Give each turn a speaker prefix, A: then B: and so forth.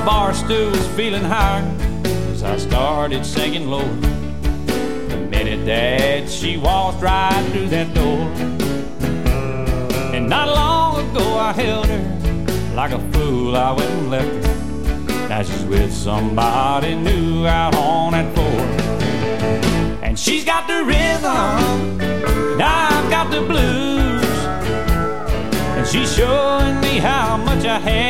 A: bar stool was feeling higher as I started singing lower. The minute that she walked right through that door. And not long ago I held her like a fool, I went and left her. Now she's with somebody new out on that floor. And she's got the rhythm, and I've got the blues. And she's showing me how much I have.